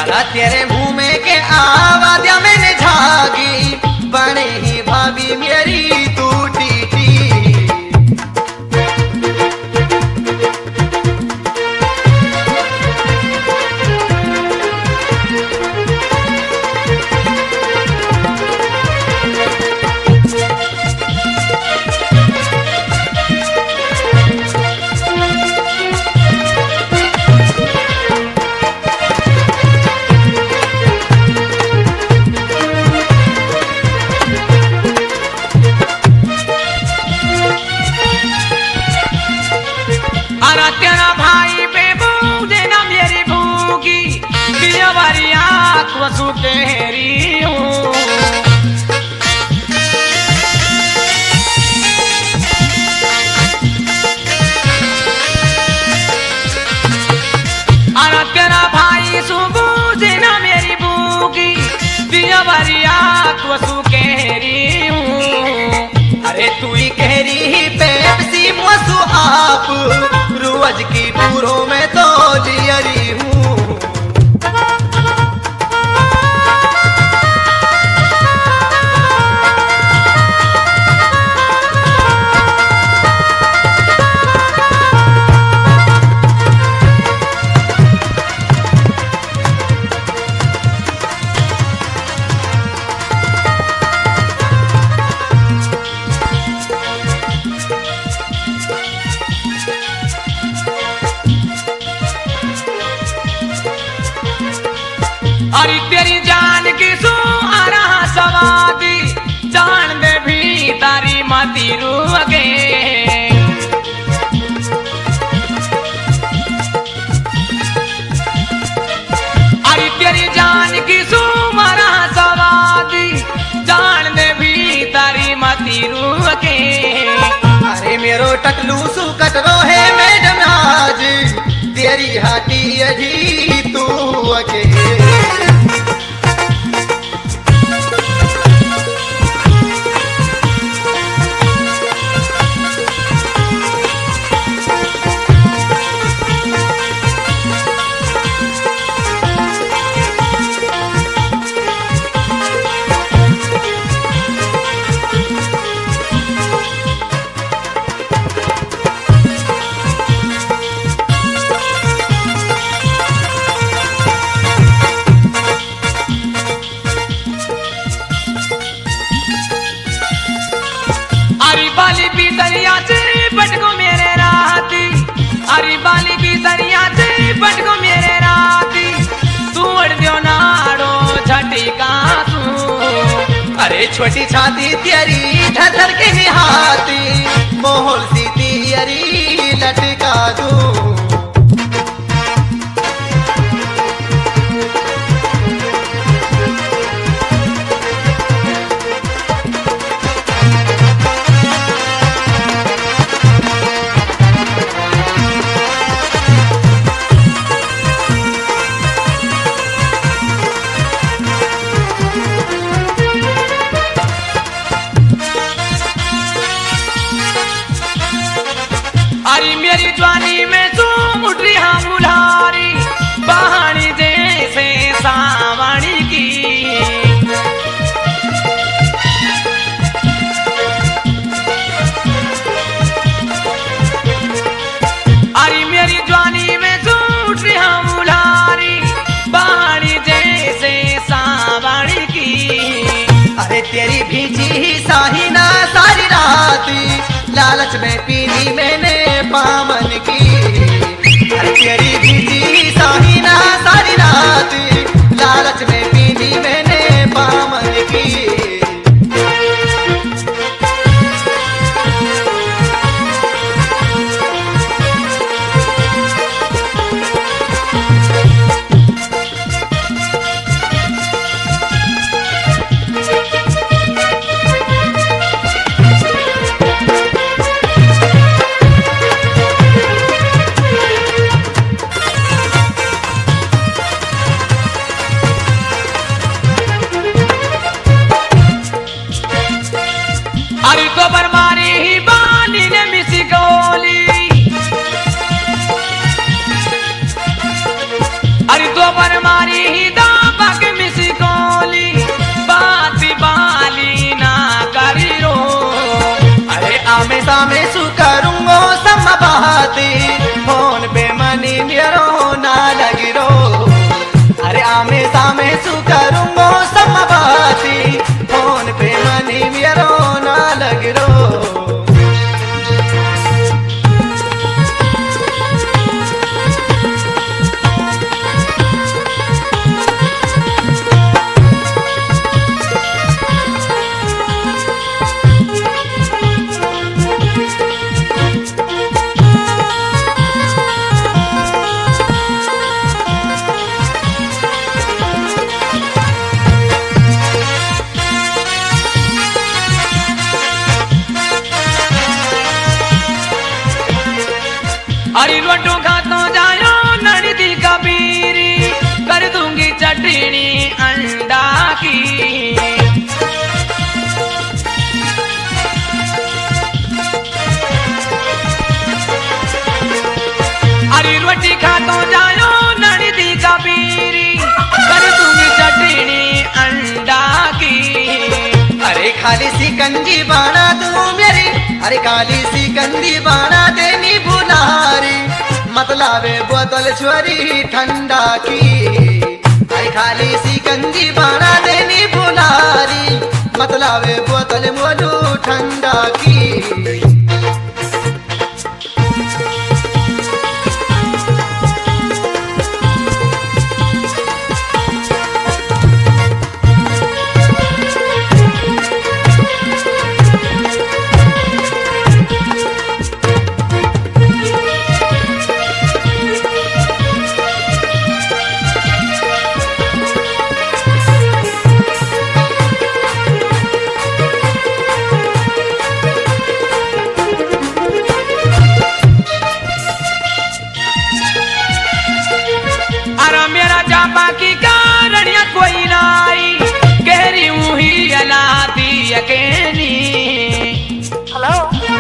अरे तेरे मुंह में के आवाज मैंने झागी बने ही भाभी मेरी टूटी थी। तेरा भाई बेबू देना मेरी भूगी वारी आँख वसु तेरी हूँ। अरे तेरा भाई सुबू देना मेरी भूगी वारी आँख वसु केरी हूँ। अरे तू ही कहरी पेप्सी मसु आप रोज की टूरों में तो लियरी हूँ। अरे तेरी जान की सू आ रहा सवादी जान दे भी तारी मती रूगे। अरे तेरी जान की सू आ रहा सवादी जान दे भी तारी मती रूगे। अरे मेरो टकलू सु कटरो है मैडम आज तेरी हाथी अजी तू अकेले। अरे बाली भी दरिया से पटको मेरे राती अरे बाली भी दरिया से पटको मेरे राती तू अड़ दियो नाड़ो छठी का तू। अरे छोटी छाती तेरी धर के निहाती मोहल सी तियरी लटका दूं। अरे मेरी जवानी में तू उठ रही हाँ मुल्हारी बहानी जैसे सावणी की। अरे मेरी जवानी में तू उठ रही हाँ मुल्हारी बहानी जैसे सावणी की। अरे तेरी भीजी साही ना सारी रात लालच में पीनी मैंने पामन की। अरे तेरी भीजी साही ना सारी रात लालच में पीनी मैंने पामन की। दा बाग मिसिकोली बाती बाली ना करी रो अरे आमे सामे सु करूंगो सम बाती फोन पे मनी मेरो ना लगी रो अरे आमे सामे सु करूंगो सम बाती फोन पे मनी मेरो ना लगी रो अरे रोटो खातो जायो नड़दी कबीरी कर दूंगी चटनी अंडा की अरे रोटी खातो जायो नड़दी कबीरी कर दूंगी चटनी अंडा की अरे खाली सी कंजी बाना तू मेरी अरे खाली सी कंजी बाना देनी बुलारी मतलावे बोतल छोरी ठंडा की अरे खाली सी कंजी बाना देनी बुलारी मतलावे बोतल मोलू ठंडा की बाकी कारणिया कोई नाई कहरी ही अलादी अकेली हेलो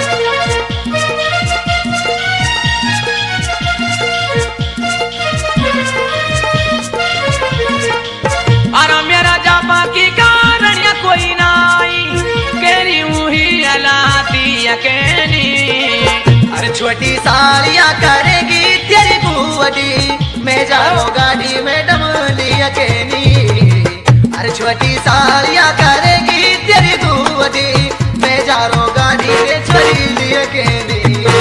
अरे मेरा जापा की कारणिया कोई नाई कहरी ही अलादी अकेली अरे छोटी सालियां करेगी तेरी बुआडी मैं जाओ गाड़ी में डमली अकेली अरे छोटी सालियां करेगी तेरी बुआडी मैं जाओ गाड़ी में छोरी अकेली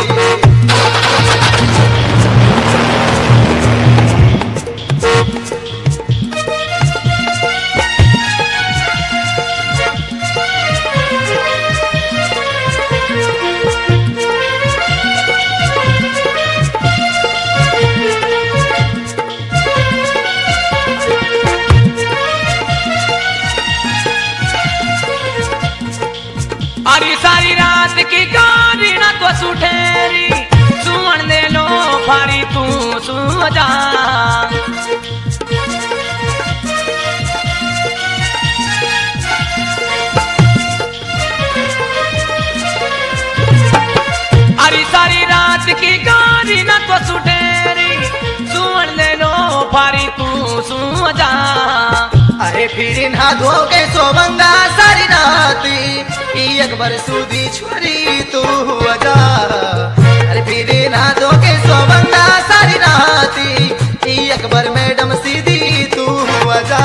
अरे सारी रात की गाड़ी ना तो सुठेरी सुवन दे लो फारी तू सुजा अरे सारी रात की गाड़ी ना तो सुठेरी सुवन दे लो फारी तू सुजा अरे फिर ना धोके सोवंगा सारी राती एक बार सूदी छोरी तू अजा अरे फिर ना धोके सोवंगा सारी राती एक बार मैडम सीधी तू अजा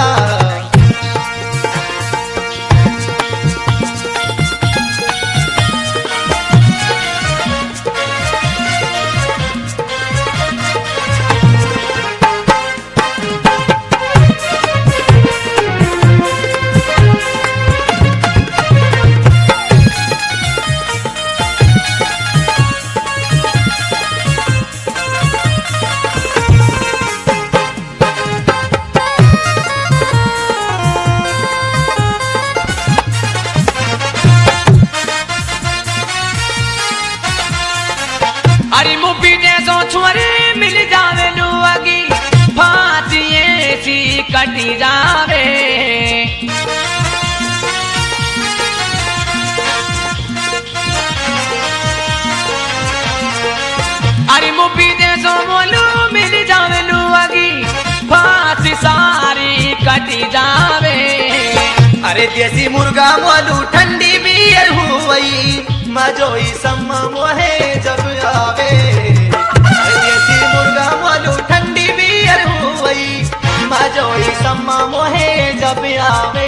देसी मुर्गा मोलू ठंडी बियर हुई मजोई सम्मा मोहे जब आवे। अरे देसी मुर्गा मोलू ठंडी बियर हुई मजोई सम्मा मोहे जब आवे।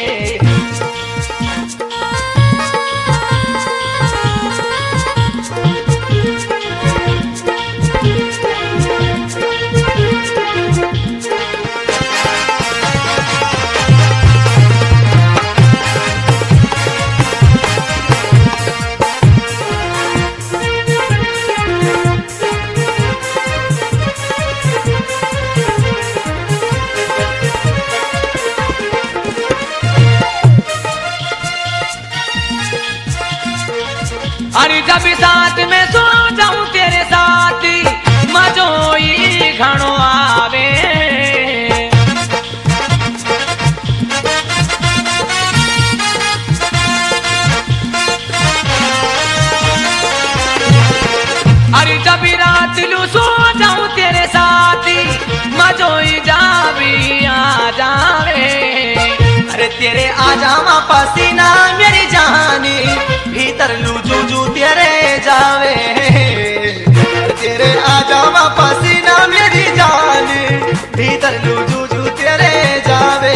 अरे जब साथ में सो जाऊं तेरे साथ मजोई घणो आवे। अरे जब रात लू सो जाऊं तेरे साथ मजोई जावी आ जावे। अरे तेरे आ जावा पसीना मेरी जानी भीतर लू जू तेरे जावे। तेरे आ जावा पसीना मेरी जान भीतर लू जू तेरे जावे।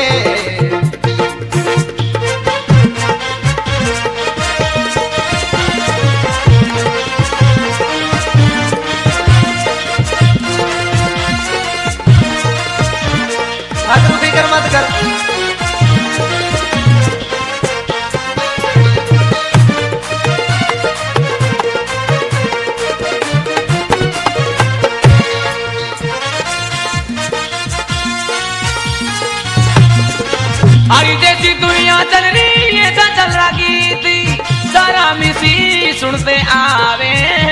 तू फिक्र मत कर। अरे जैसी दुनिया चल रही है चल रहा गीत सारा मिसी सुनते आवे।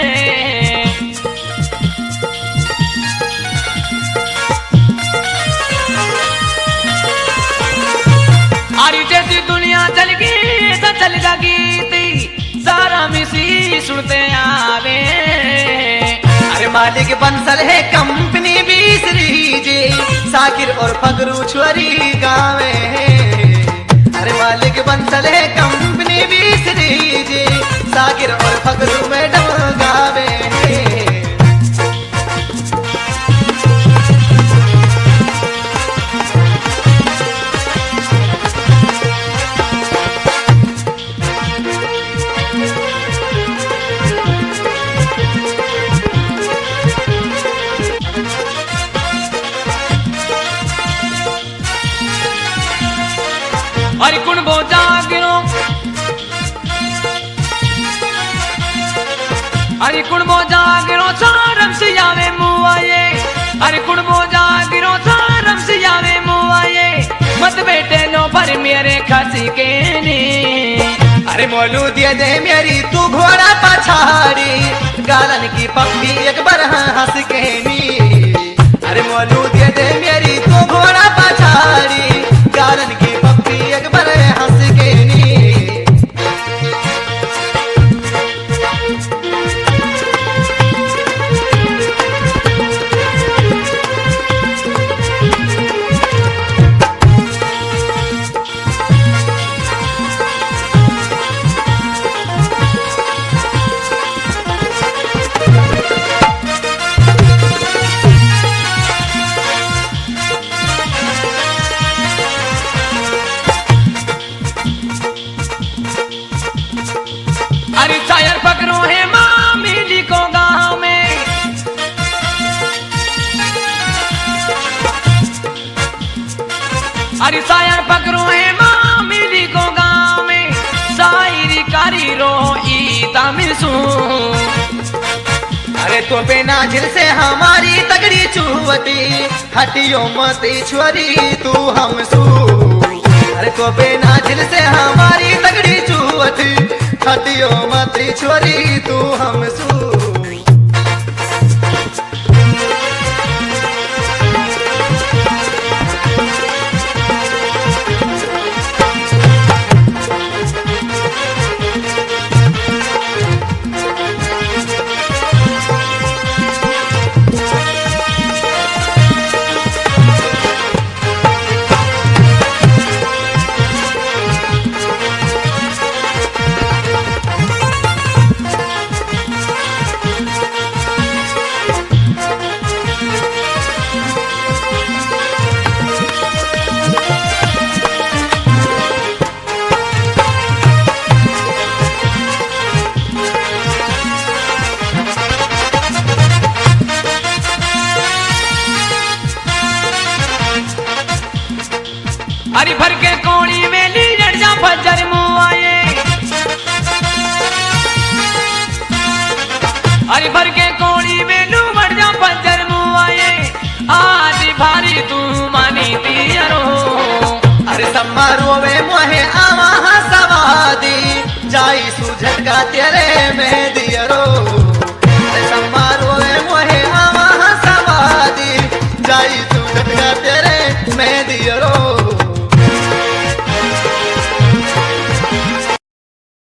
अरे जैसी दुनिया चल गई चल जा गीत सारा मिसी सुनते आवे। अरे मालिक बंसल है कंपनी बीसरी जे साकिर और फगरू छोरी गावे। अरे मालिक बंसल है कंपनी बीसरी जे साकिर और फगरू मैडम गावे। अरे कुण बो जागरो अरे कुण बो जागरो सारम से आवे मुआये। अरे कुण बो जागरो सारम से आवे मुआये मत बेटे लो पर मेरे खसी के ने। अरे मोलू दे दे मेरी तू घोड़ा पछाड़ी गालन की पप्पी एक बार हंस के नी। अरे मोलू दे दे मेरी तू घोड़ा पछाड़ी गालन की पप्पी एक बार हंस के नी। अरे शायर पकड़ो है मामी को गाँव में। अरे शायर पकड़ो है मामी को गाँव में शायरी कारी रो ईदा मिलसू। अरे तो पे नाजिल से हमारी तगड़ी चुवती हटियो मत छोरी तू हमसू। अरे तो पे नाजिल से हमारी तगड़ी चुवती हटियो मत छोरी तू हमसू। अरे भर के कोड़ी वेली जड़ जा फजर मुआए अरे भर के कोड़ी वेलू बढ़ जा फजर मुआए आज भारी तू मानी दियरो अरे सम्मा रोवे मोहे आवा सवादी जाई सुझट का तेरे में दियरो